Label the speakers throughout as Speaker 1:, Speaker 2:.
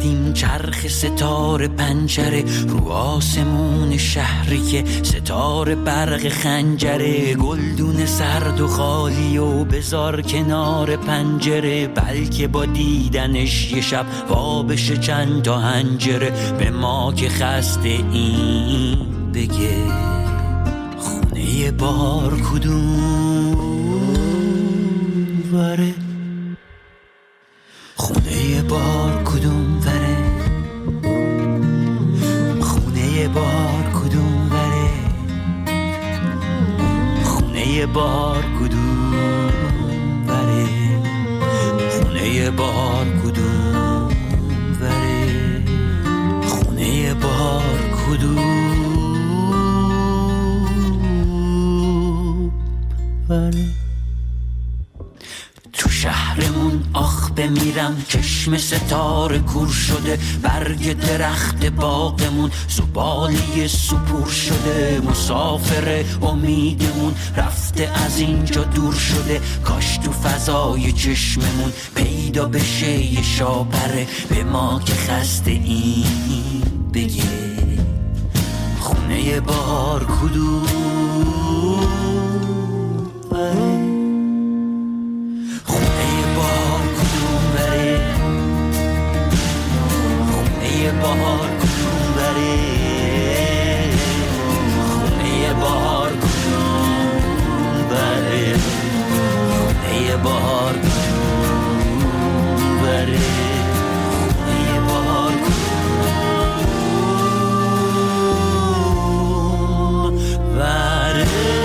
Speaker 1: دیدیم چرخ ستاره پنجره رو آسمون شهری که ستاره برق خنجره، گلدون سرد و خالی و بذار کنار پنجره، بلکه با دیدنش یه شب وا بشه چند تا حنجره. به ما که خسته این بگه خونه بار کدوم وره، خونه بار کدوم وره، خونه بار کدوم وره، خونه بار کدوم وره، خونه بار کدوم وره، خونه بار کدوم وره. تو شهرمون آخ بمیرم چشم ستاره کور شده، برگ درخت باغمون زباله سپور شده، مسافر امیدمون رفته از اینجا دور شده، کاش تو فضای چشممون پیدا بشه یه شاپره. به ما که خسته این بگه خونه بار کدوم وره، بهار کدوم بره، خونه بهار کدوم بره، خونه بهار کدوم بره، خونه بهار کدوم بره.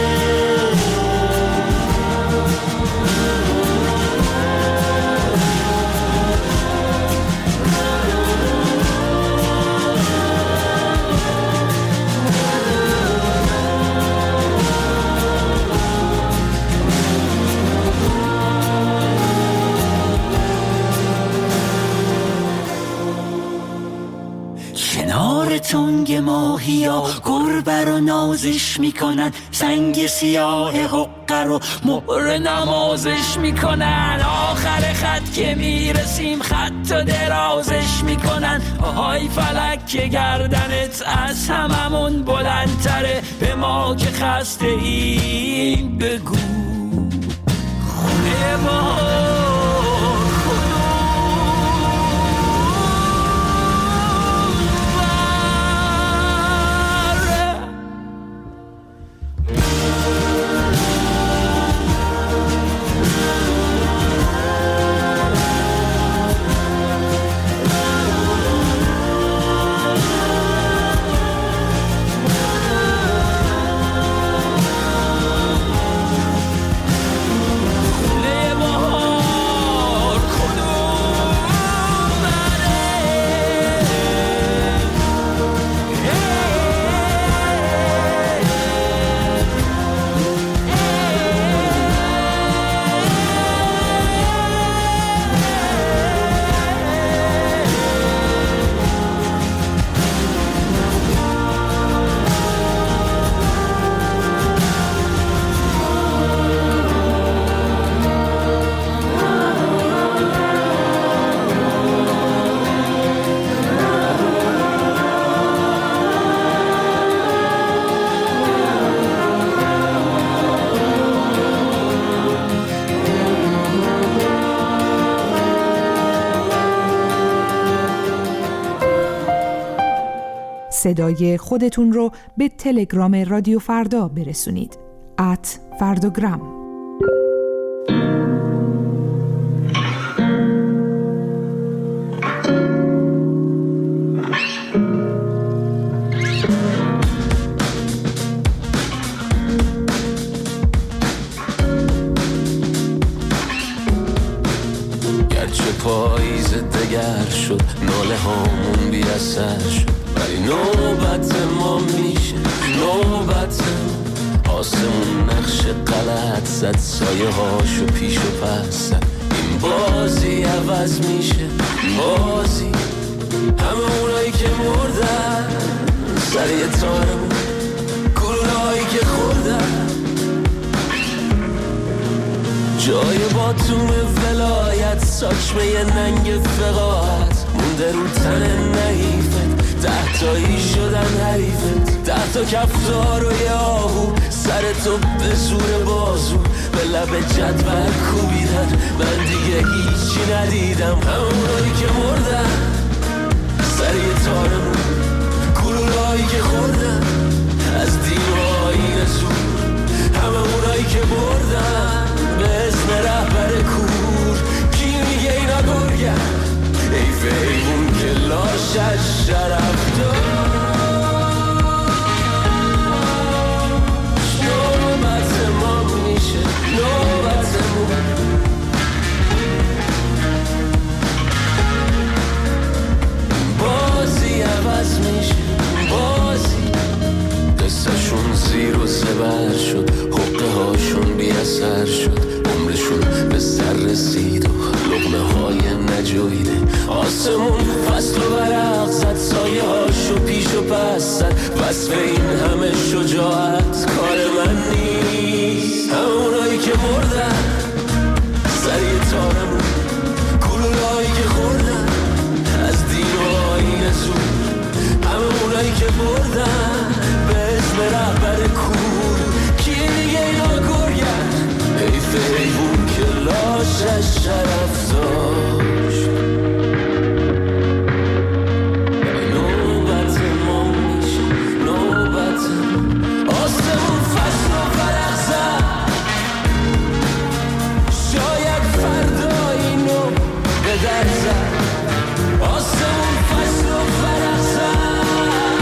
Speaker 1: تنگ ماهیا گربه رو نازش میکنن، سنگ سیاه حقه رو مهر نمازش میکنن، آخر خط که میرسیم خط و درازش میکنن، آهای فلک که گردنت از هممون بلندتره. به ما که خسته این بگو خونه ما
Speaker 2: صدای خودتون رو به تلگرام رادیو فردا برسونید. @فرداگرام.
Speaker 3: گرچه پاییز دگر شد، ناله هامون بی اثر شد، ولی نوبت ما میشه، نوبت آسمون نقش غلط زد، سایه هاشو پیش و پس زد، این بازی عوض میشه، بازی همه اونایی که مردن سر یه تارمون، گلولهایی که خوردن جای باتوم ولایت، ساچمه ننگ فقاعت، مونده رو تن نحیفت، 10 تایی شدن حریفت، 10 تا کفتار و یه آهو سر تو به زور بازو به لب جدول کوبیدن. من دیگه هیچی ندیدم، همونایی که مردن سر یه تارمون، گلولایی که خوردن از دیوهای زور، همه اونایی که بردن به اسم رهبر کور. کی میگه اینا گرگن؟ حیف حیوون که لاشش شرف داشت. نوبت ما میشه نوبتمون، بازی عوض میشه بازی. قصهشون زیر و زبر شد، حقه هاشون بی اثر شد، عمرشون به سر رسید و لقمه های نجویده. آسمون فصل و برق زد، سایه هاشو پیش و پس زد. وصف این همه شجاعت کار من نیست. همونایی که مردن سر یه تارمون، گلولایی که خوردن از دین و آیین زور، همه اونایی که بردن به اسم رهبر کور. کی میگه اینا گرگن؟ حیف حیوون که لاشش شرف داشت. نوبت ما میشه نوبت، آسمون فصل و فرق زد، شاید فردا اینو به در زد. آسمون فصل و فرق زد،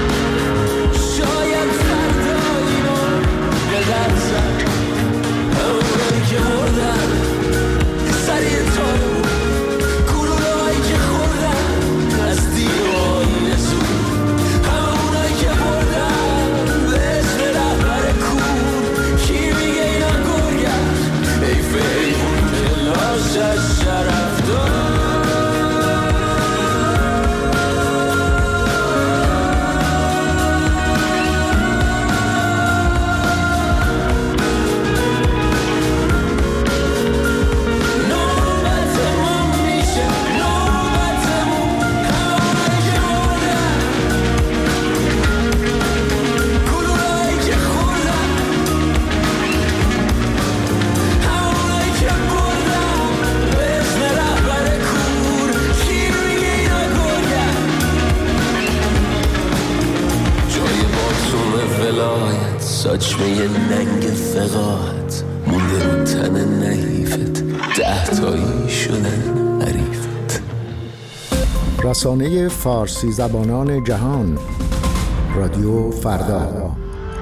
Speaker 3: شاید فردا اینو به در زد. همونایی که مردن سر یه تارمون، گلولایی که خوردن از دیوهای زور، همونایی که بردن به اسم رهبر کور. کی میگه اینا گرگن؟ حیف حیوون که لاشش شرف داشت. ساچمه ننگ فقاعت مونده رو تن نحیفت، 10 تایی شدن حریفت.
Speaker 4: رسانه فارسی زبانان جهان، رادیو فردا.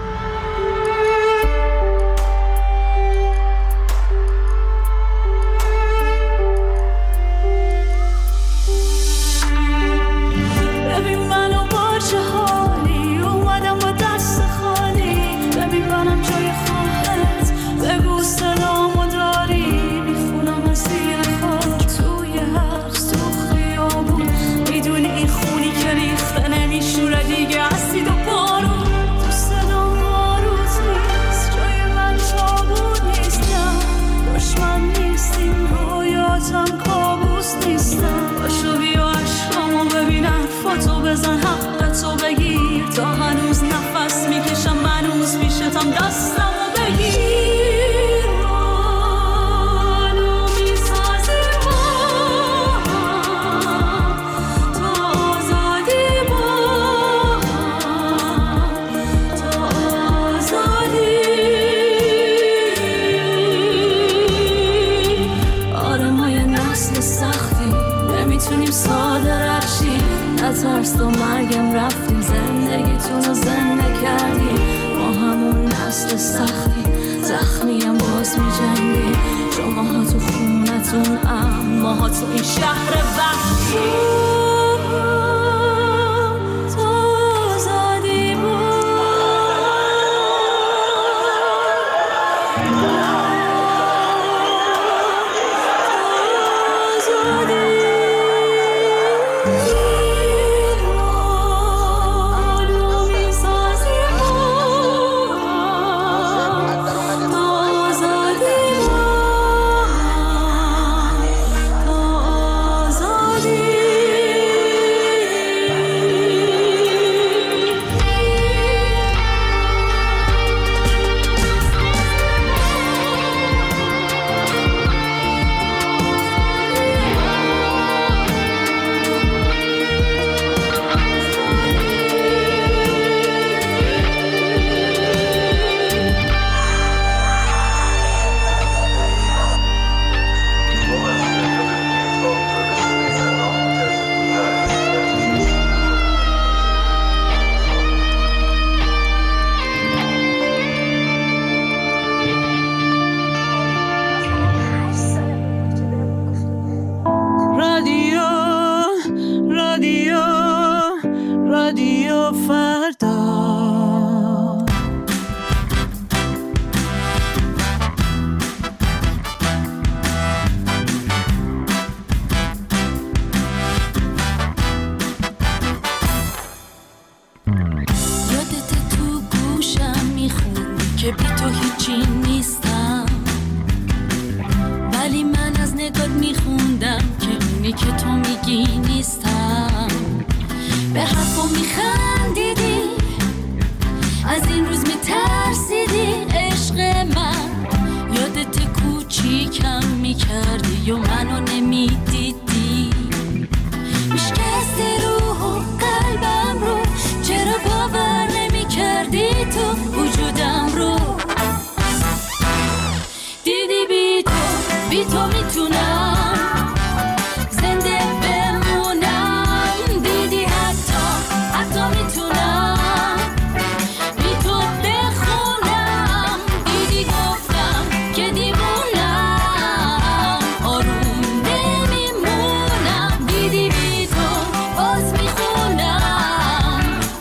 Speaker 5: نترس تو مرگم رفتیم، زندگیتون رو زنده کردیم. ما همون نسل سختی، زخمیم باز می جنگیم. شما ها تو خونتون، اما ها تو این شهر وحشی. که بی تو هیچی نیستم، ولی من از نگات میخوندم که اونی که تو میگی نیستم. به حرفم میخندیدی، از این روز میترسیدی عشق من، یادت کوچیکم میکردی و منو نمیدیدی، میشکستی روح و قلبم رو، چرا باور نمیکردی تو وجودم رو. دیدی بی تو میتونم زنده بمونم، دیدی حتی میتونم بی تو بخونم، دیدی گفتم که دیوونم آروم نمیمونم، دیدی بی تو باز میخونم.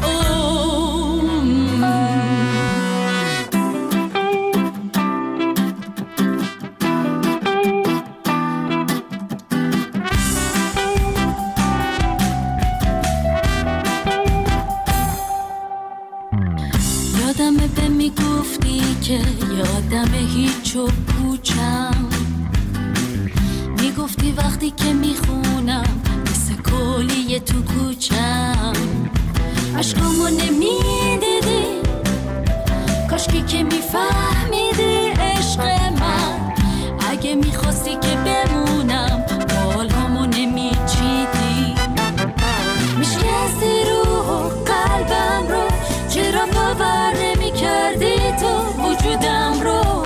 Speaker 5: یادمه به میگفتی که یادم هیچ و پوچم، میگفتی وقتی که میخونم مثل کلیه تو کوچم، عشقامو نمیدیدی، کاشکی که میفهمیدی عشق من، اگه میخواستی که بمونم بالامو نمیچیدی، میشکستی روح و قلبم رو، چرا باور نمیکردی تو وجودم رو.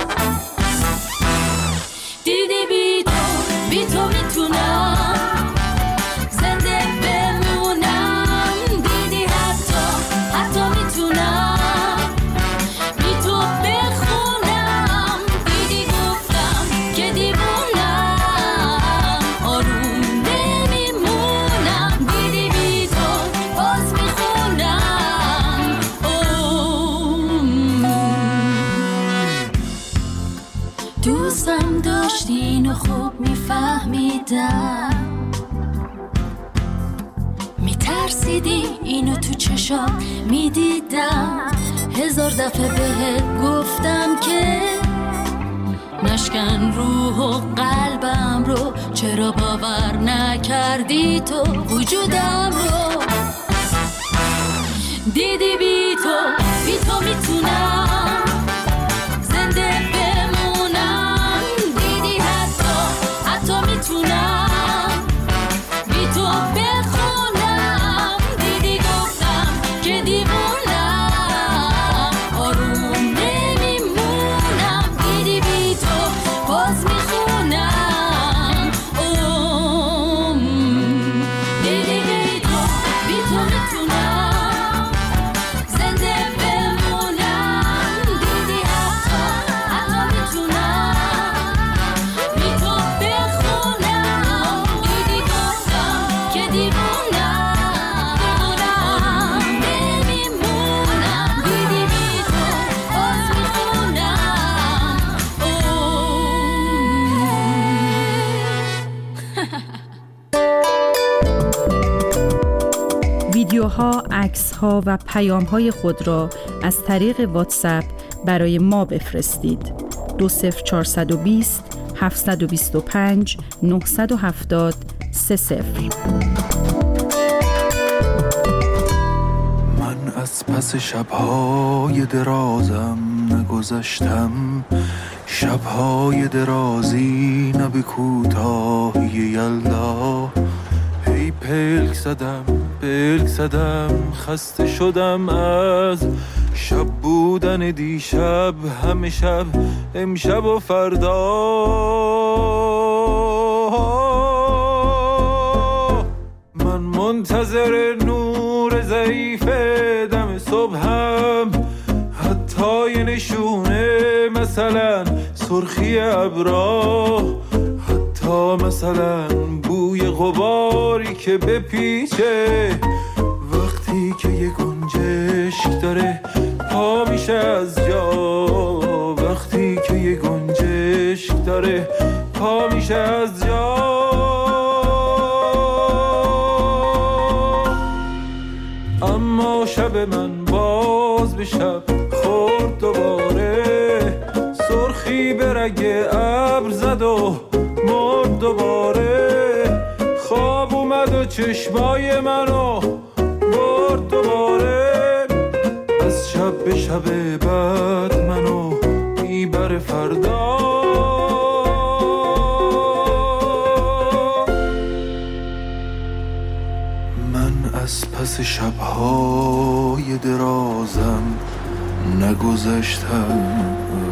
Speaker 5: دیدی بی تو میتونم زنده بمونم، دیدی حتی میتونم بی تو بخونم، دیدی گفتم که دیوونم آروم نمیمونم، دیدی بی تو باز میخونم. دوستم داشتین و خوب میفهمیدم، میترسیدی اینو تو چشام میدیدم، 1000 دفعه بهت گفتم که نشکن روح و قلبم رو، چرا باور نکردی تو وجودم رو. دیدی بی تو میتونم زنده بمونم، دیدی حتی میتونم بی تو بخونم، دیدی گفتم که دیوونم آروم نمیمونم، دیدی بی تو باز میخونم. دیدی بی تو میتونم زنده بمونم، دیدی حتی میتونم بی تو بخونم، دیدی گفتم که دیوونم نمیمونم، دیدی بی تو باز میخونم.
Speaker 2: ویدیوها، عکس‌ها و پیام‌های خود را از طریق واتساپ برای ما بفرستید. 20420 725 970 30.
Speaker 6: من از پس شب‌های درازم نگذشتم، شب‌های درازی نه به کوتاهی یلدا، هی پلک زدم خسته شدم از شب بودن دیشب، همه شب امشب و فردا، من منتظر نور ضعیف دم صبحم، حتی یه نشونه مثلا سرخی ابرا، حتی مثلا بوی غباری که بپیچه وقتی که یه گنجشک داره پا میشه از جا، وقتی که یه گنجشک داره پا میشه از جا. اما شب من باز به شب خورد دوباره، خورشید به رگ ابر زد و مرد دوباره، خواب اومد و چشمای منو برد دوباره، از شب به شب بعد منو میبره فردا. من از پس شبهای درازم نگذشتم،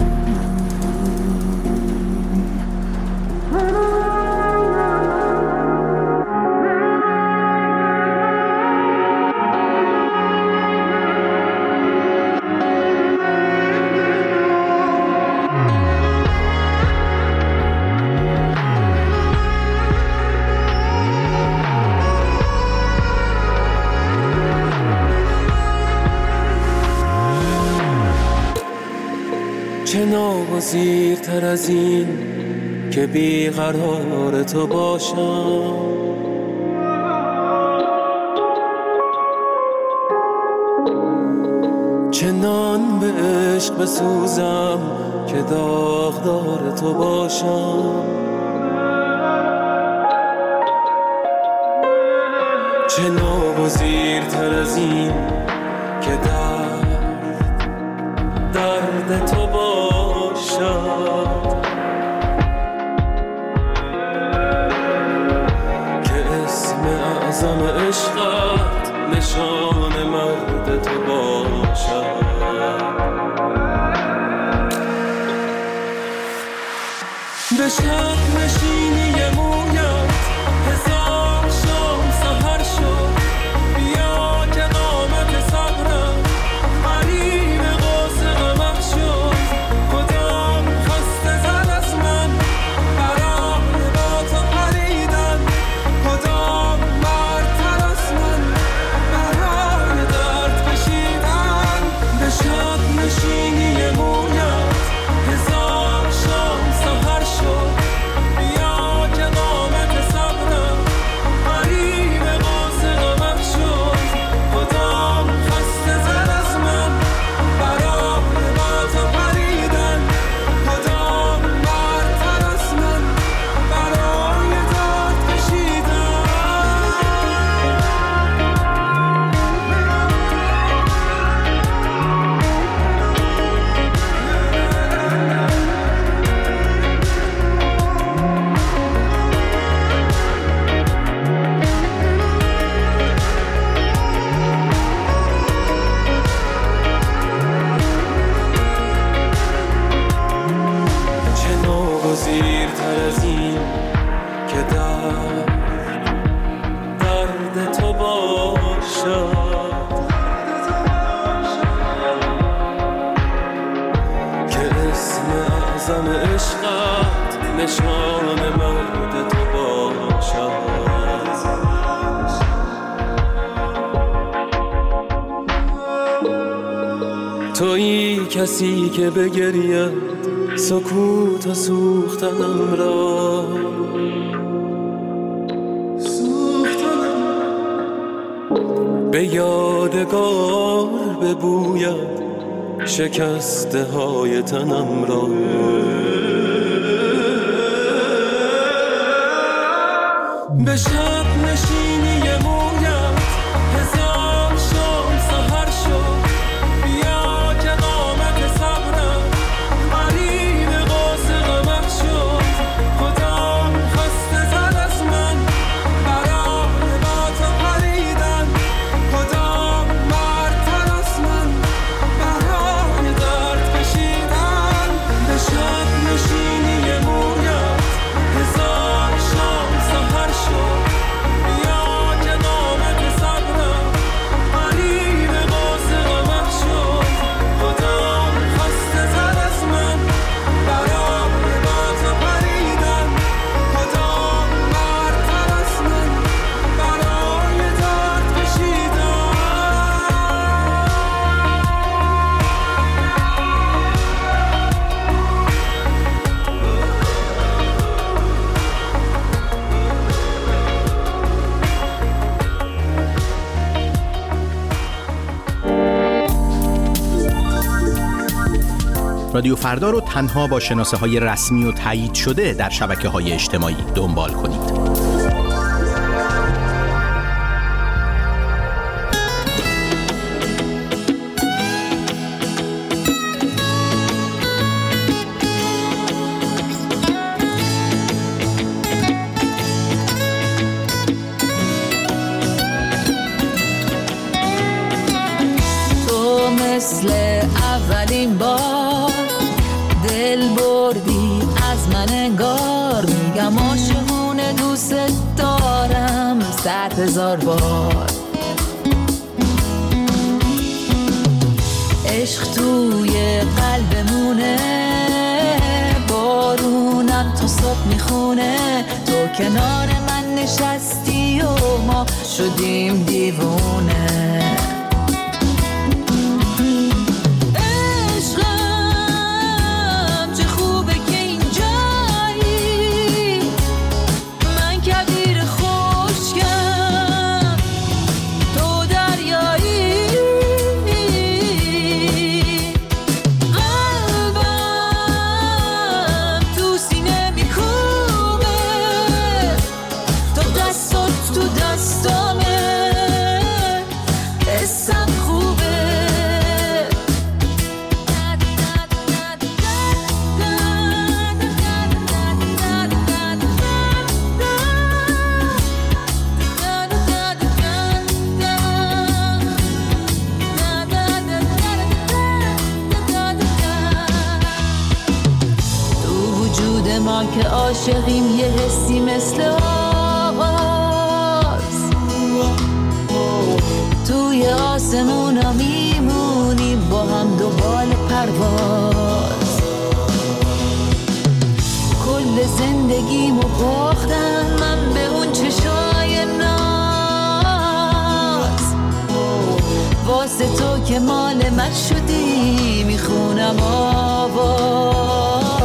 Speaker 3: چه ناگزیرتر از این که بیقرار تو باشم، چه نان به عشق بسوزم که داغدار تو باشم، چه ناگزیرتر از این که درد تو باشد، که اسم اعظم عشقت نشان مرد تو باشد. به شب نشینی مویت هزار شام سحر شد، بیا که قامت صبرم قریب قوس غمت شد، کدام خسته زد از من برای با تو پریدن، کدام مردتر از من برای درد کشیدن. به شب نشینی مویت هزار شام سحر شد، بیا که قامت صبرم قریب قوس غمت شد، کدام خسته زد از من برای با تو پریدن، کدام مردتر از من برای درد کشیدن. چه ناگزیرتر از این که درد تو باشد، که اسم اعظم عشقت نشان مرد تو باشد. تویی کسی که بگرید سکوت و سوختنم را، به یادگار ببوید شکسته های تنم را. به شب نشینی مویت هزار شام سحر شد، بیا که قامت صبرم قریب قوس غمت شد، کدام خسته زد از من برای با تو پریدن، کدام مردتر از من برای درد کشیدن. به شب نشینی مویت هزار شام سحر شد،
Speaker 7: رادیو فردا رو تنها با شناسه‌های رسمی و تایید شده در شبکه‌های اجتماعی دنبال کنید.
Speaker 5: مثل اولین بار دل بردی از من انگار، میگم عاشقونه دوست دارم 100,000 بار. عشق توی قلبمونه، بارونم تا صبح میخونه، تو کنار من نشستی و ما شدیم دیوونه. ما که عاشقیم یه حسی مثل آغاز، توی آسمونا میمونیم با هم دوبال پرواز. کل زندگیمو باختم من به اون چشای ناز، واسه تو که مال من شدی میخونم آواز.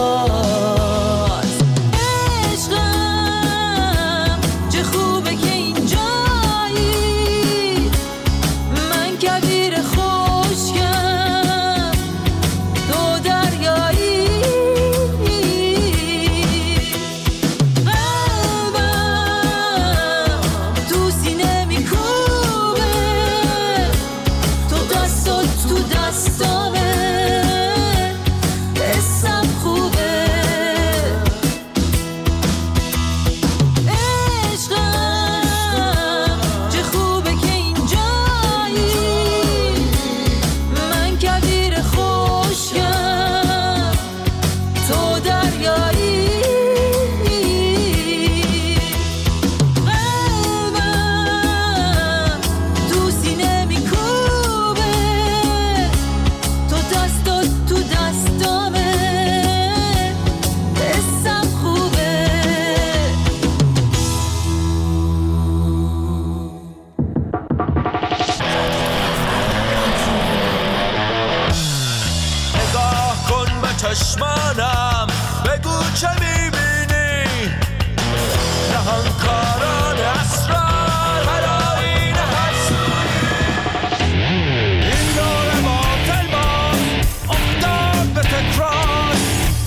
Speaker 8: چشمانم بگو چه میبینی، نهانکاران اسرار هر آینه حسودی. این دور باطل باز افتاد به تکرار،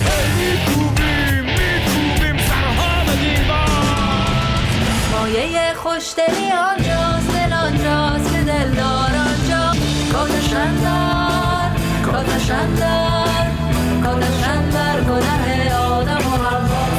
Speaker 8: میکوبیم سرها به دیوار.
Speaker 5: مایه خوشدلی آنجاست، دل آنجاست که دلدار آنجا. کاتشندر کاتشندر کاتشندر گناه آدم و حوا.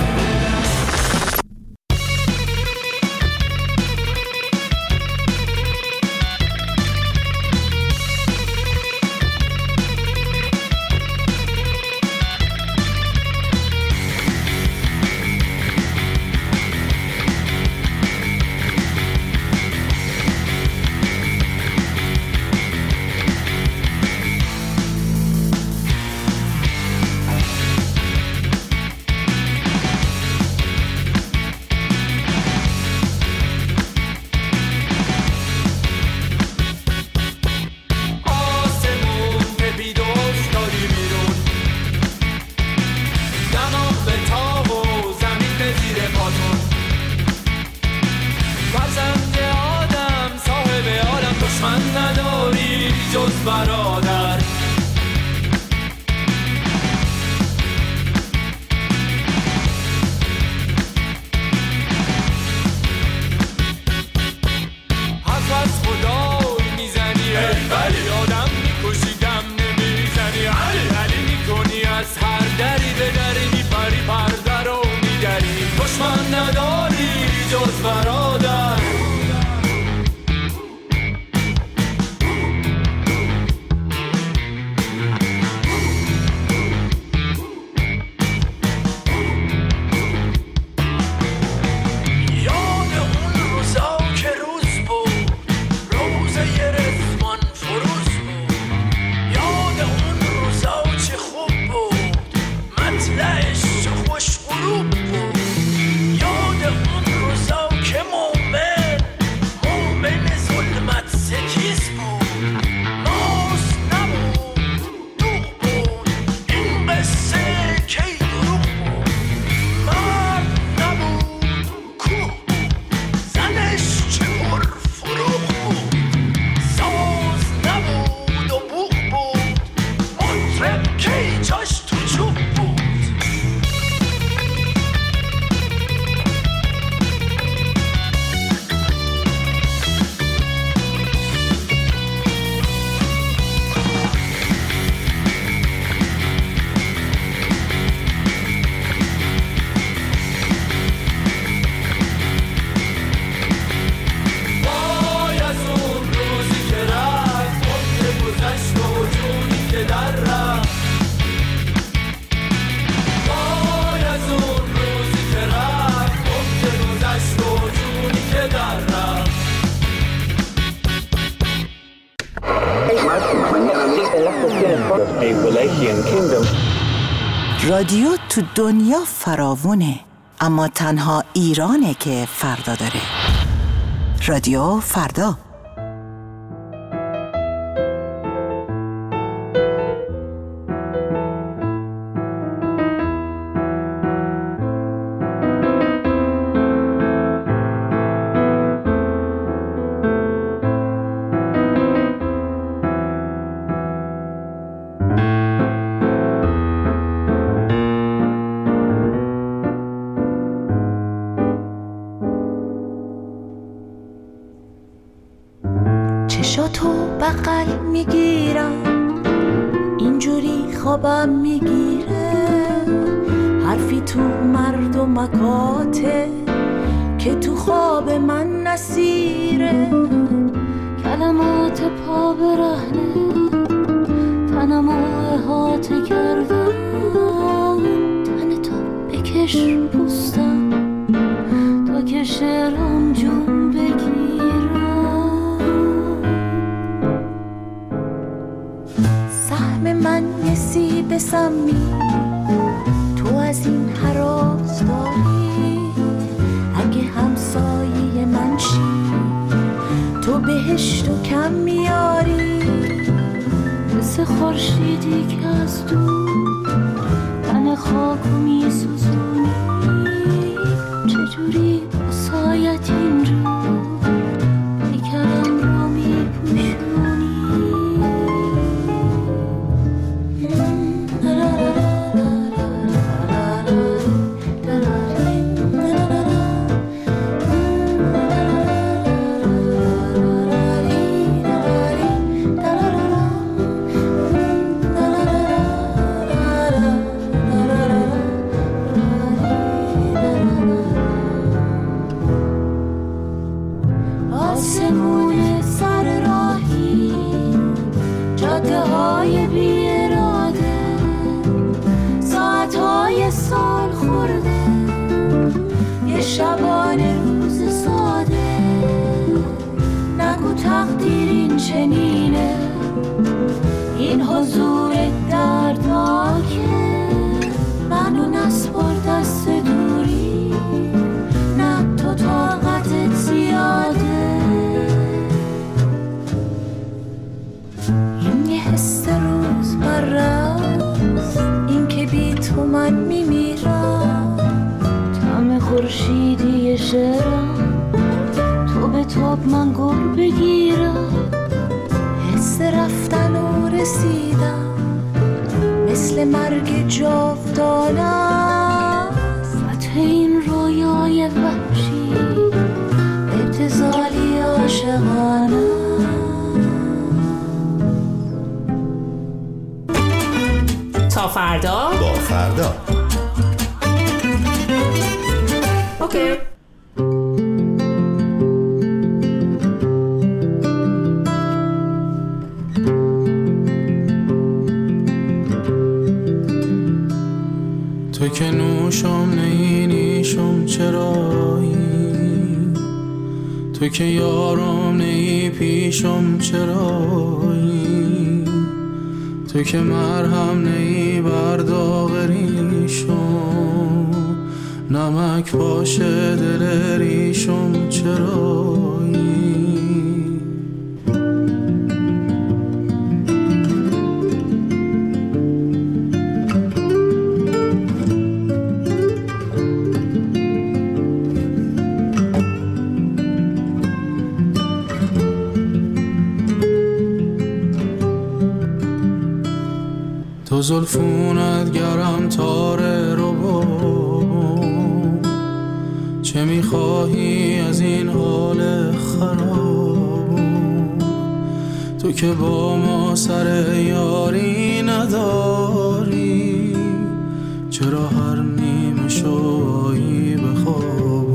Speaker 3: دری به دری میپری پرده رو میگری دشمن نداری جز برادر
Speaker 9: رادیو تو دنیا فراوونه، اما تنها ایرانه که فردا داره. رادیو فردا.
Speaker 5: چشاتو بغل میگیرم اینجوری خوابم میگیره، حرفی تو مردمکاته که تو خواب من نسیره،
Speaker 10: کلمات پا برهنه تنمو احاطه کردم، تن تو بکش پوستم تا که شعرم جون بگیرم.
Speaker 5: سهم من یه سیب سمی تو از این هراز داری، اگه همسایه من شی تو بهشتو کم میاری،
Speaker 10: مثل خورشیدی که از دور تن خاکو میسوزونی، چجوری با سایت این رو پیکرم رو میپوشونی.
Speaker 5: آسمون سر راهی جاده های بی اراده، ساعت های سال خورده، یه شبانه روز ساده، نگو تقدیر این چنینه، این حضور دردناکه، منو نسپار دست دوری، نه تو طاقتت زیاده. این یه حس روز برست، این که بی تو من میمیرم،
Speaker 10: طعم خورشیدی شعرم تو به تاب من گل بگیرم،
Speaker 5: حس رفتن و رسیدم مثل مرگ جاودانه است،
Speaker 10: فتح این رویای وحشی
Speaker 5: ابتذالی عاشقانه.
Speaker 2: تا فردا
Speaker 4: با فردا.
Speaker 2: اوکی.
Speaker 6: تو که نوشم نیشم چرایی، تو که یارم نی پیشم چرایی، تو که مرهم نی برداغ ریشم، نمک باشه دل ریشم چرایی. تو زلفونت گرم تاره رو بام، چه میخواهی از این حال خراب؟ تو که با ما سر یاری نداری، چرا هر نیمه شوایی بخوابم؟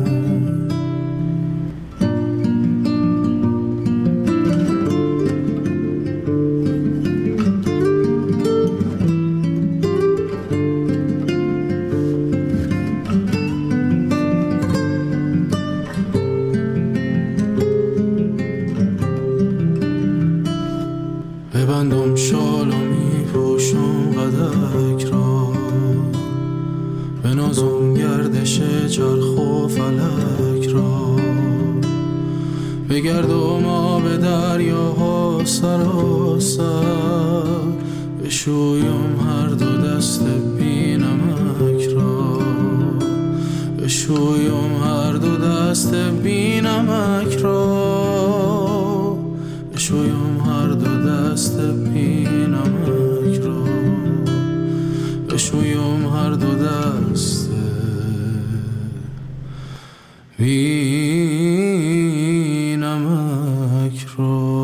Speaker 6: ببندم شال و میپوشم قدک را، بنازم گردش چرخ و فلک را، بگردم آب دریاها سراسر، بشویم هر دو دست بی نمک را، بشویم هر دو دست بی نمک را، بشویم هر دو دست بی نمک را، بشویم هر دو دست بی نمک را.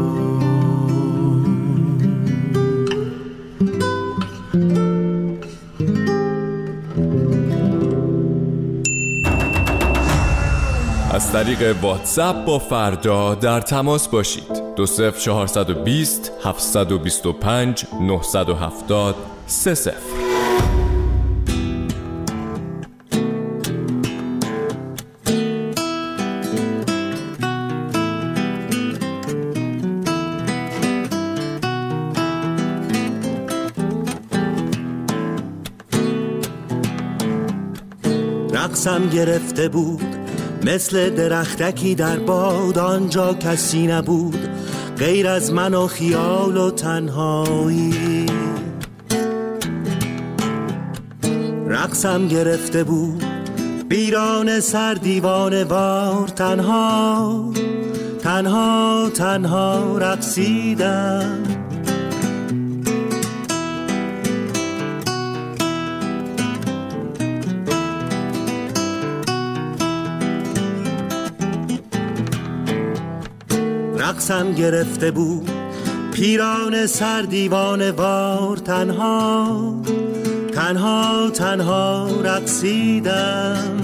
Speaker 11: از طریق واتساپ با فردا در تماس باشید. 20420 725 970 30.
Speaker 12: رقصم گرفته بود مثل درختکی در باد، آنجا کسی نبود غیر از من و خیال و تنهایی. رقصم گرفته بود بیران سر دیوانه وار، تنها تنها تنها رقصیدم. رقصم گرفته بود پیران سر دیوانه وار، تنها تنها تنها رقصیدم.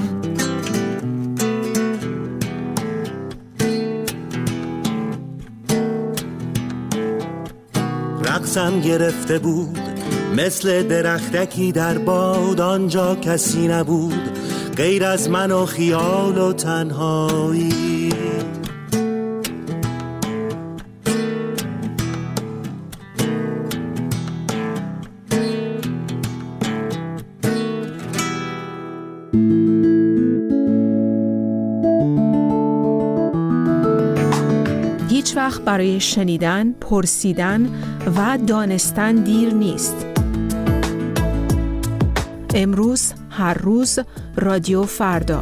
Speaker 12: رقصم گرفته بود مثل درختکی در باد، آنجا کسی نبود غیر از من و خیال و تنهایی.
Speaker 2: هیچ وقت برای شنیدن، پرسیدن و دانستن دیر نیست. امروز، هر روز، رادیو فردا.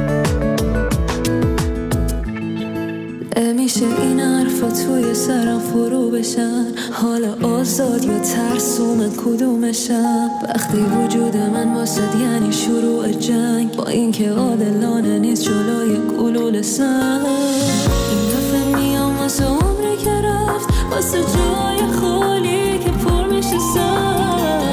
Speaker 5: نمیشه این حرفا توی سرم فرو بشن، حالا آزاد یا ترسوم کدومشم؟ وقتی وجود من واسد یعنی شروع جنگ، با اینکه عادلانه نیست جلوی گلوله سنگ. این دفعه میام واسه عمری که رفت، واسه جای خالی که پر میشه سنگ.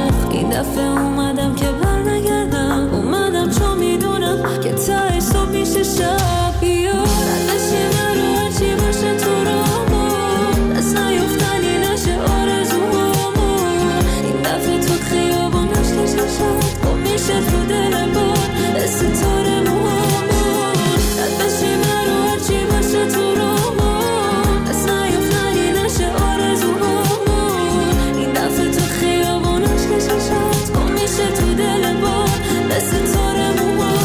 Speaker 5: دفعه اومدم که بر نگردم، اومدم چون میدونم که تایش صبح میشه شب. بیار ازشی من رو هرچی باشه تو رامون، دست نیفتنی نشه آرزوهامون. این دفعه تو خیابانش که شد گم میشه تو دل بار ستاره موهامون. ازشی من رو هرچی باشه تو رامون، دست نیفتنی نشه آرزوهامون. این دفعه تو خیابانش که شد گم میشه تو دل بار ستاره موهامون.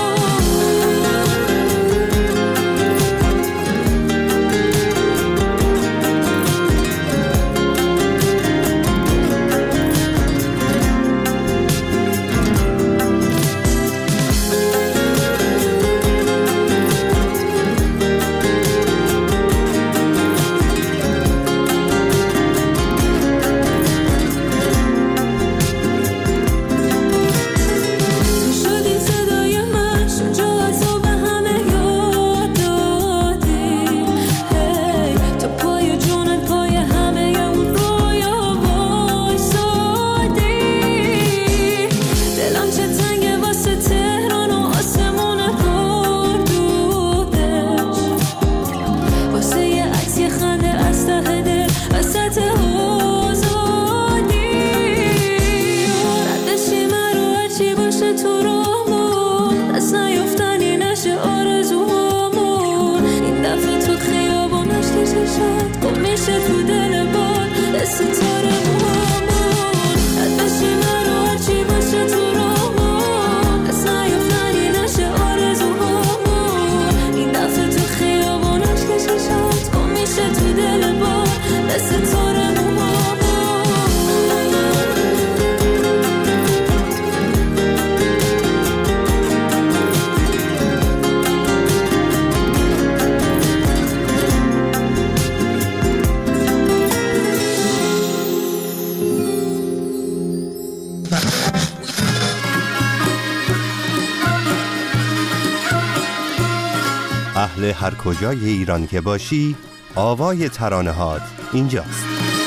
Speaker 13: اهل هر کجای ایران که باشی، آوای ترانه هات اینجاست.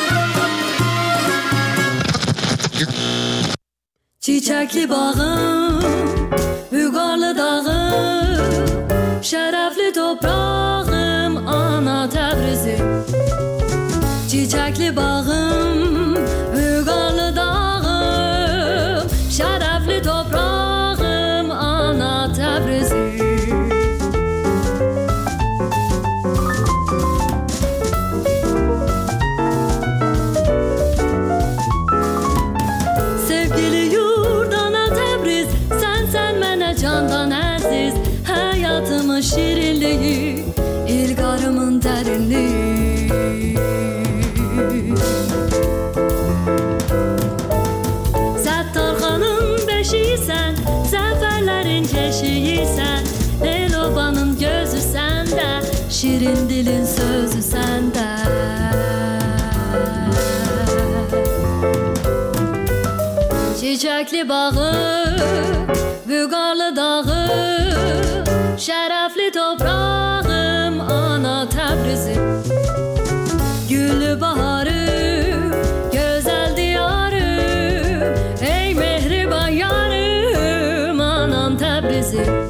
Speaker 5: Çiçekli bağım, Büyükarlı dağım, şerefli toprağım, ana Tebrizim. Çiçekli bağım, Büyükarlı dağım, şerefli toprağım, ana Tebrizim. Candan aziz, hayatımın şirinliği, ilgarımın derinliği. Zettarxanın beşiysen, zaferlerin keşiysen, Elobanın gözü sende, şirin dilin sözü sende. Çiçekli bağı, Büyükarlı dağım, şerefli toprağım, ana Tebrizim. Güllü baharım, güzel diyarım, ey mehriban yarım, anam Tebrizim.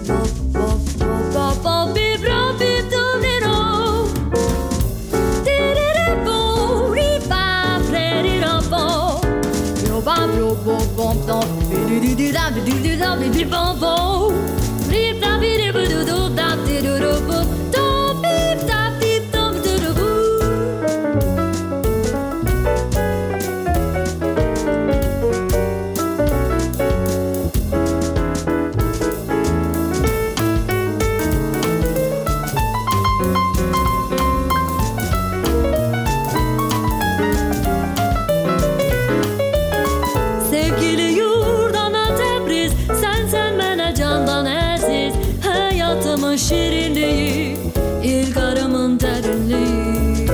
Speaker 5: Şirinliği, ilgarımın derinliği.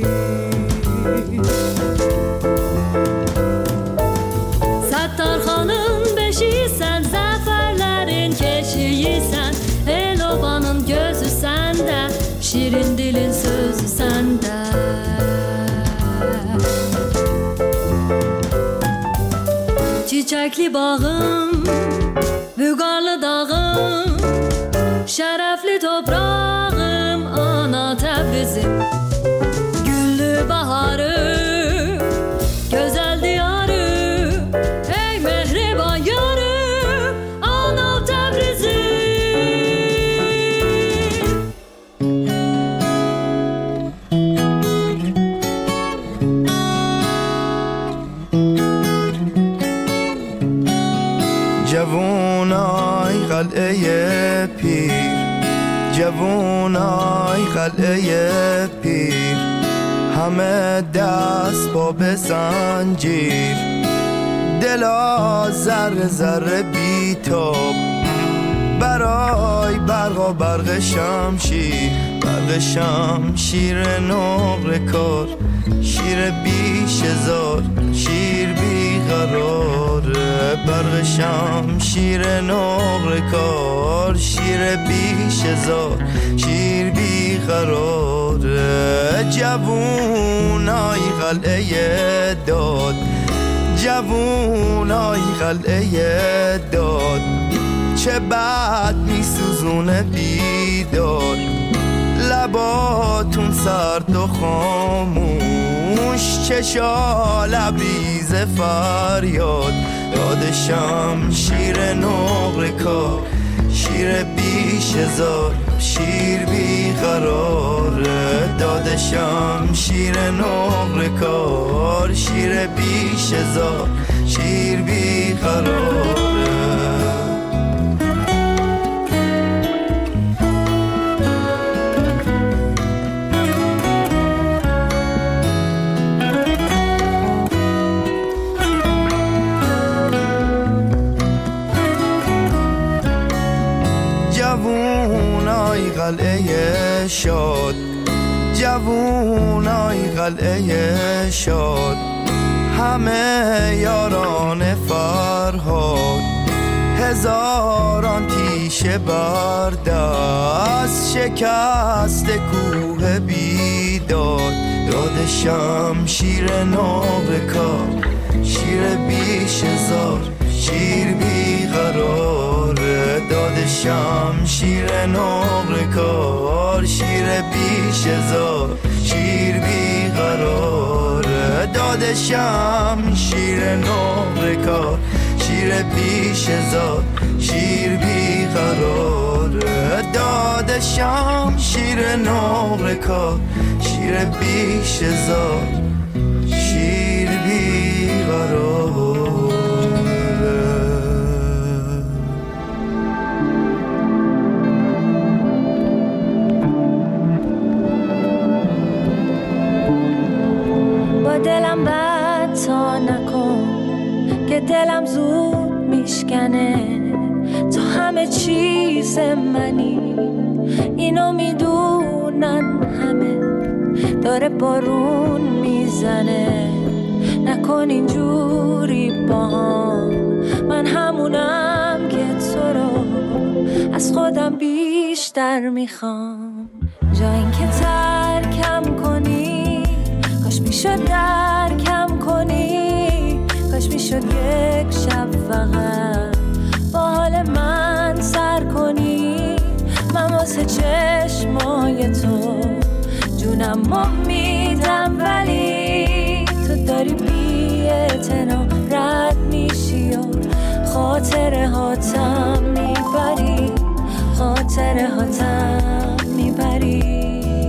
Speaker 5: Zettarxanın beşiysen, zaferlerin keşiysen, Elobanın gözü sende, şirin dilin sözü sende. Çiçek Çiçekli bağım, vügarlı dağım, şerefli toprağım, ana Tebrizim. Güllü baharı, güzel diyarı, ey mehriban yarı, ana Tebrizim.
Speaker 14: جوونای قلعه پیر، جوونای قلعه پیر، همه دست با به زنجیر، دلا ذره ذره بیتاب برای برق و برق شمشیر، برق شمشیر نقره کار، شیر بیش هزار، شیر بیقراره، برق شمشیر نقره کار، شیر بیش هزار، شیر بیقراره. جوونای قلعه داد، جوونای قلعه داد، چه بد میسوزونه بیداد، لباتون سرد و خاموش، چشا لبریز فریاد، داد شمشیر نقره کار، شیر بیش هزار، شیر بیقراره، داد شمشیر نقره کار، شیر بیش هزار، شیر بیقراره. جوونای قلعه شاد، جوونای قلعه شاد، همه یاران فرهاد، هزاران تیشه بردست، شکست کوه بیداد، داد شمشیر نقره کار، شیر بیش هزار، شیر بیقراره، داد شمشیر نقره کار، شیر بیش هزار، شیر بیقراره، داد شمشیر نقره کار، شیر بیش هزار، شیر بیقراره، داد شمشیر نقره کار، شیر بیش هزار، شیر بیقراره.
Speaker 5: دلم بد تا نکن که دلم زود میشکنه، تو همه چیز منی، اینو میدونن همه، داره بارون میزنه، نکن اینجوری با هم، من همونم که تو رو از خودم بیشتر میخوام، جا این که ترکم کنی، کاش میشد درکم کنی، کاش میشد یک شب فقط با حال من سر کنی، من واسه چشمای تو جونم میدم، ولی تو داری بی اعتنا رد میشی و خاطره هاتم میبری، خاطره هاتم میبری.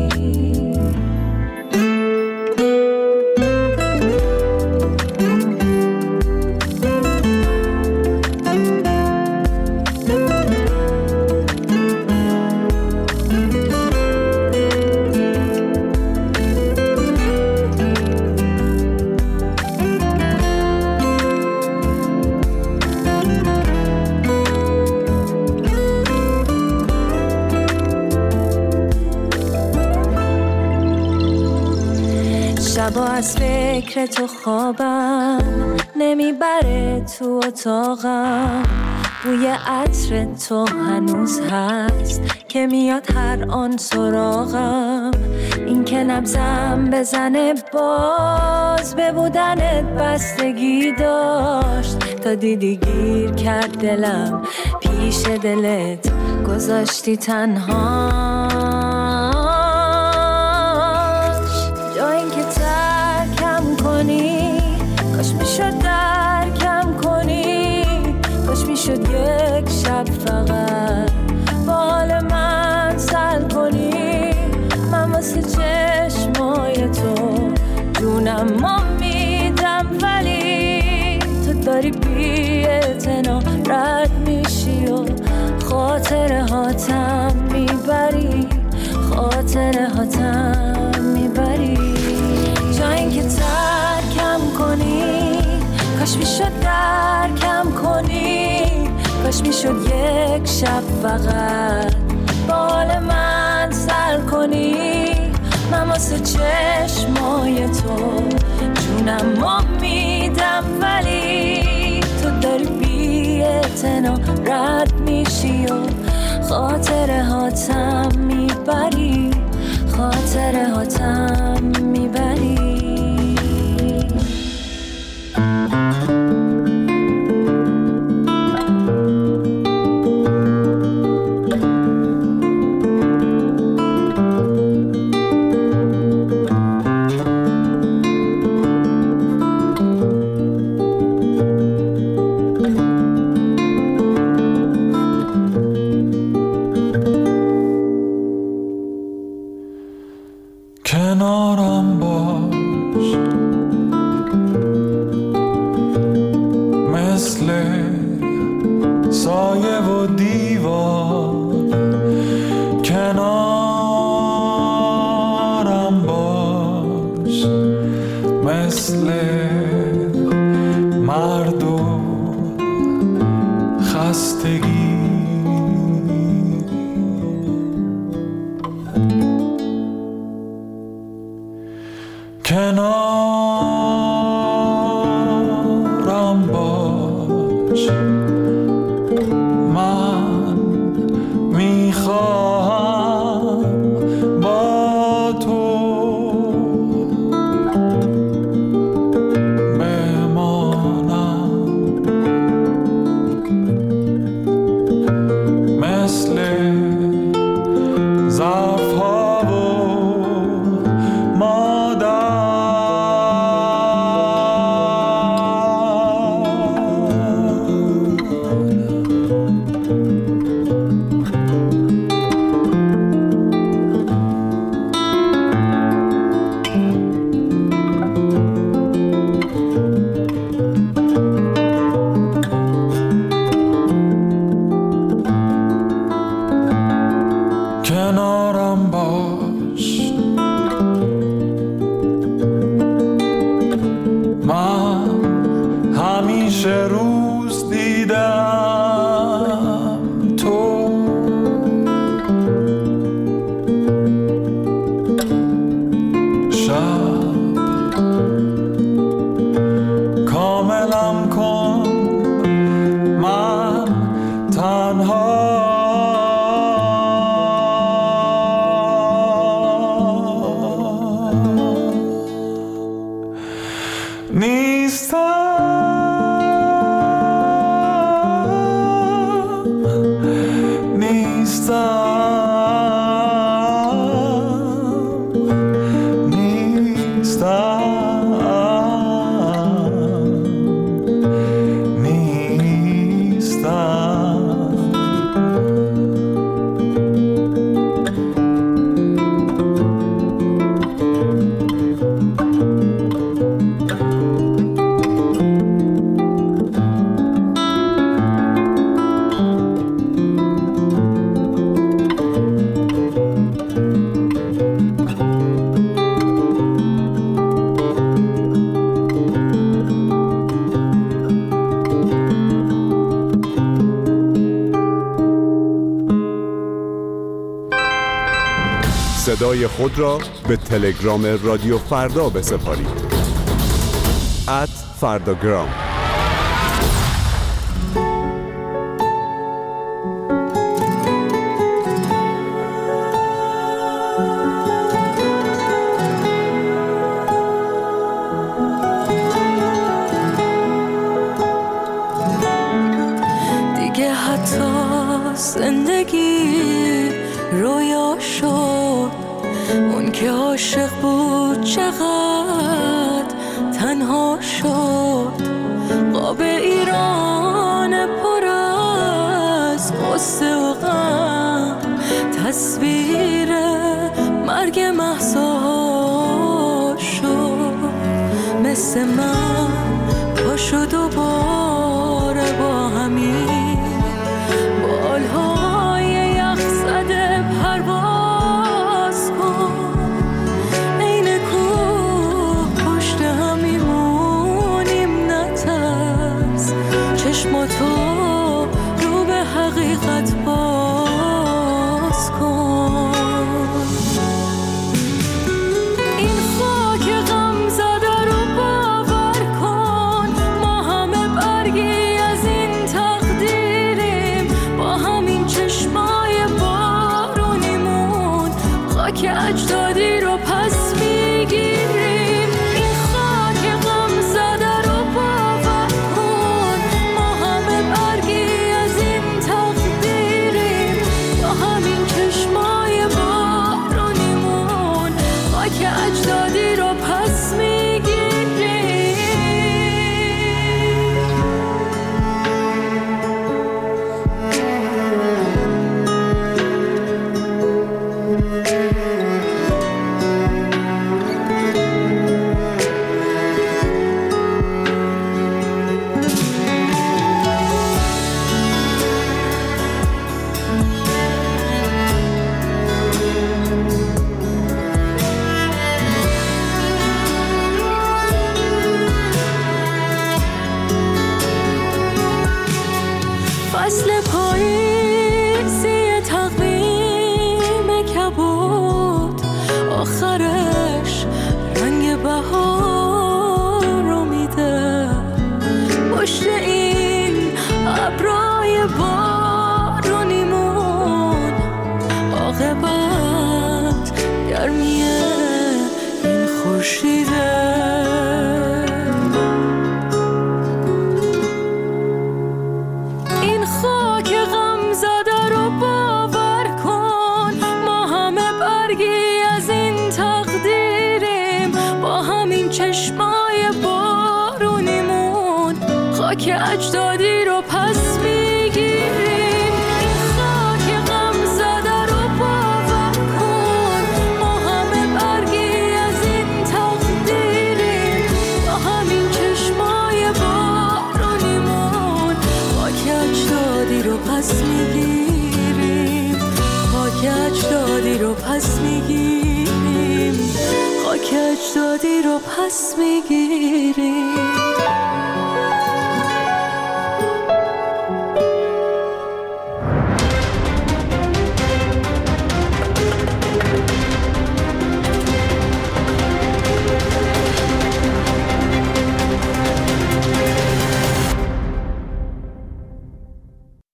Speaker 5: شبا از فکر تو خوابم نمیبره، تو اتاقم بوی عطر تو هنوز هست که میاد هر آن سراغم، این اینکه نبضم بزنه باز به بودنت بستگی داشت تا دیدی گیر کرد دلم پیش دلت گذاشتی تنهاش جا اینکه ترکم کنی کاش میشد درکم کنی کاش میشد یک شب فقط با حال من سر کنی من واسه چشمای تو جونم ما میدم ولی تو داری بی اعتنا رد میشی و خاطره هاتم میبری خاطره هاتم میبری جا اینکه ترکم کنی کاش میشد درکم کنی کاش میشد یک شب فقط با حال من سر کنی من واسه چشمای تو جونم ما میدم ولی تو داری بی اعتنا رد میشی و خاطره هاتم میبری خاطره هاتم میبری
Speaker 6: کنارم باش مثل سایه و دیوار کنارم باش مثل مرد و خستگی کنارم باش من میخواهم با تو بمانم مثل ظرف‌ها و کنارم باش من همیشه روز دیدم تو شب کاملم کن من تنها
Speaker 13: صدای خود را به تلگرام رادیو فردا بسپارید @فرداگرام.
Speaker 5: که حتی زندگی رویا شد. اون که عاشق بود چقدر تنها شد. قاب ایران پر از قصه و غم، تصویر مرگ مهسا شد. مثل من پاشو دوباره با همین بالهای یخ زده پرواز کن. این کوه پشت هم میمونیم نترس، چشماتو رو به حقیقت باز کن. این خاک غم زده رو باور کن، ما همه برگی از این تقدیریم. با همین چشمای بارونیمون خاک اجدادی رو پس میگیریم. این خاک غم زده رو باور کن، ما همه برگی از این تقدیریم. با همین چشمای بارونیمون خاک اجدادی رو پس میگیریم. فصل پاییزی تقویم کبود، آخرش رنگ بهار رو میده. پشت این ابرای بارونیمون عاقبت گرمی این خورشیده. این خاک غم زده رو باور کن، ما همه برگی از این تقدیریم. با همین چشمای بارونیمون خاک اجدادی رو پس میگیریم. این خاک غم زده رو باور کن، ما همه برگی از این تقدیریم. با همین چشمای بارونیمون خاک اجدادی رو پس میگیریم. خاک اجدادی رو پس میگیریم. خاک اجدادی رو پس میگیریم.